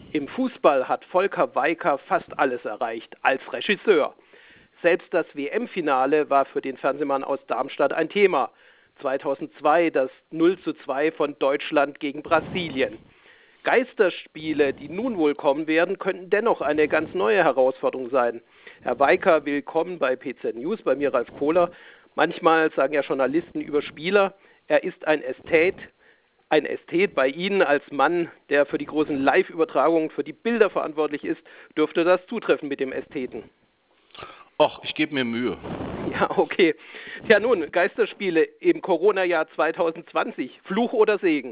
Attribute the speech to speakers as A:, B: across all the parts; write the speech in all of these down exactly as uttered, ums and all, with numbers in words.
A: Im Fußball hat Volker Weiker fast alles erreicht, als Regisseur. Selbst das W M-Finale war für den Fernsehmann aus Darmstadt ein Thema. zweitausendzwei das null zu zwei von Deutschland gegen Brasilien. Geisterspiele, die nun wohl kommen werden, könnten dennoch eine ganz neue Herausforderung sein. Herr Weiker, willkommen bei P Z News, bei mir Ralf Kohler. Manchmal sagen ja Journalisten über Spieler, er ist ein Ästhet. Ein Ästhet bei Ihnen als Mann, der für die großen Live-Übertragungen, für die Bilder verantwortlich ist, dürfte das zutreffen mit dem Ästheten.
B: Och, ich gebe mir Mühe.
A: Ja, okay. Ja nun, Geisterspiele im Corona-Jahr zweitausendzwanzig, Fluch oder Segen?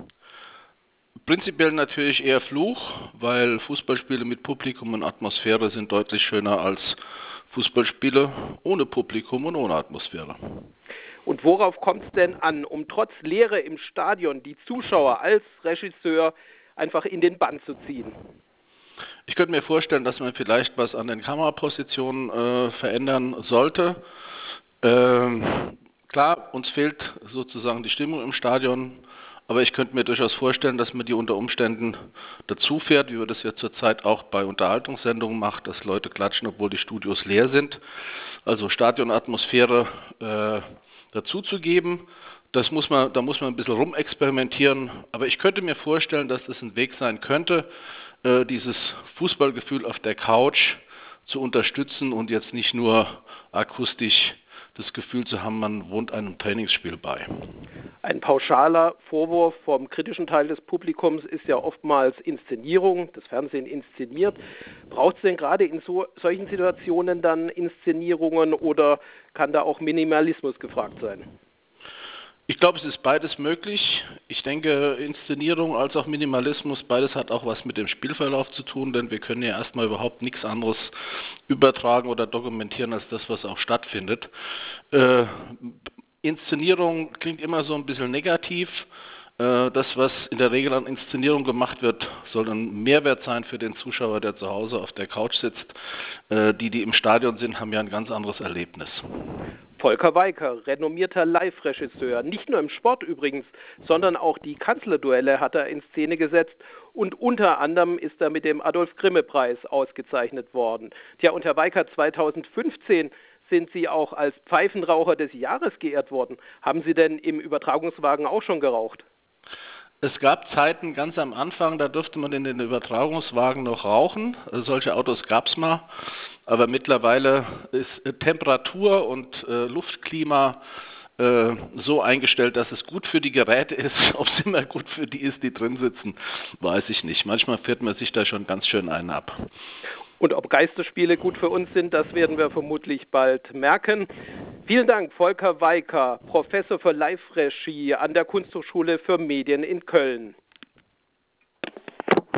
B: Prinzipiell natürlich eher Fluch, weil Fußballspiele mit Publikum und Atmosphäre sind deutlich schöner als Fußballspiele ohne Publikum und ohne Atmosphäre.
A: Und worauf kommt es denn an, um trotz Leere im Stadion die Zuschauer als Regisseur einfach in den Bann zu ziehen?
B: Ich könnte mir vorstellen, dass man vielleicht was an den Kamerapositionen äh, verändern sollte. Ähm, klar, uns fehlt sozusagen die Stimmung im Stadion, aber ich könnte mir durchaus vorstellen, dass man die unter Umständen dazu fährt, wie wir das ja zurzeit auch bei Unterhaltungssendungen macht, dass Leute klatschen, obwohl die Studios leer sind. Also Stadionatmosphäre äh, dazu zu geben. Das muss man, da muss man ein bisschen rumexperimentieren. Aber ich könnte mir vorstellen, dass das ein Weg sein könnte, äh, dieses Fußballgefühl auf der Couch zu unterstützen und jetzt nicht nur akustisch das Gefühl zu haben, man wohnt einem Trainingsspiel bei.
A: Ein pauschaler Vorwurf vom kritischen Teil des Publikums ist ja oftmals Inszenierung, das Fernsehen inszeniert. Braucht es denn gerade in so, solchen Situationen dann Inszenierungen oder kann da auch Minimalismus gefragt sein?
B: Ich glaube, es ist beides möglich. Ich denke, Inszenierung als auch Minimalismus, beides hat auch was mit dem Spielverlauf zu tun, denn wir können ja erstmal überhaupt nichts anderes übertragen oder dokumentieren als das, was auch stattfindet. Äh, Inszenierung klingt immer so ein bisschen negativ. Äh, das, was in der Regel an Inszenierung gemacht wird, soll ein Mehrwert sein für den Zuschauer, der zu Hause auf der Couch sitzt. Äh, die, die im Stadion sind, haben ja ein ganz anderes Erlebnis.
A: Volker Weiker, renommierter Live-Regisseur, nicht nur im Sport übrigens, sondern auch die Kanzlerduelle hat er in Szene gesetzt und unter anderem ist er mit dem Adolf-Grimme-Preis ausgezeichnet worden. Tja, und Herr Weiker, zweitausendfünfzehn sind Sie auch als Pfeifenraucher des Jahres geehrt worden. Haben Sie denn im Übertragungswagen auch schon geraucht?
B: Es gab Zeiten ganz am Anfang, da durfte man in den Übertragungswagen noch rauchen. Solche Autos gab es mal. Aber mittlerweile ist Temperatur und äh, Luftklima äh, so eingestellt, dass es gut für die Geräte ist. Ob es immer gut für die ist, die drin sitzen, weiß ich nicht. Manchmal fährt man sich da schon ganz schön einen ab.
A: Und ob Geisterspiele gut für uns sind, das werden wir vermutlich bald merken. Vielen Dank, Volker Weiker, Professor für Live-Regie an der Kunsthochschule für Medien in Köln.